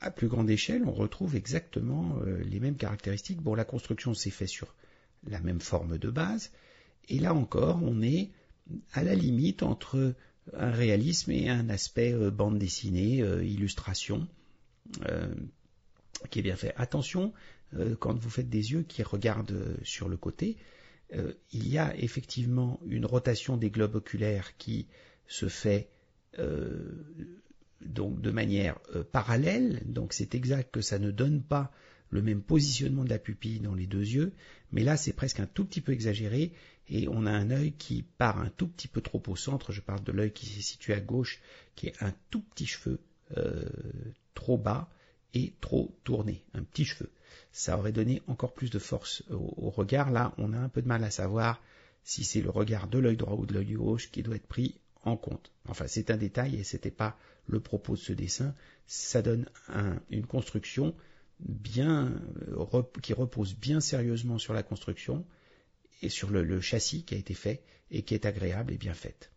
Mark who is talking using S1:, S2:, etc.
S1: à plus grande échelle, on retrouve exactement les mêmes caractéristiques. Bon, la construction s'est faite sur la même forme de base, et là encore, on est à la limite entre un réalisme et un aspect bande dessinée, illustration, qui est bien fait. Attention, quand vous faites des yeux qui regardent sur le côté, il y a effectivement une rotation des globes oculaires qui se fait donc de manière parallèle, donc c'est exact que ça ne donne pas le même positionnement de la pupille dans les deux yeux, mais là c'est presque un tout petit peu exagéré et on a un œil qui part un tout petit peu trop au centre. Je parle de l'œil qui est situé à gauche, qui est un tout petit cheveu trop bas et trop tourné, un petit cheveu. Ça aurait donné encore plus de force au regard. Là, on a un peu de mal à savoir si c'est le regard de l'œil droit ou de l'œil gauche qui doit être pris en compte. Enfin, c'est un détail et c'était pas le propos de ce dessin. Ça donne une construction qui repose bien sérieusement sur la construction et sur le châssis qui a été fait et qui est agréable et bien faite.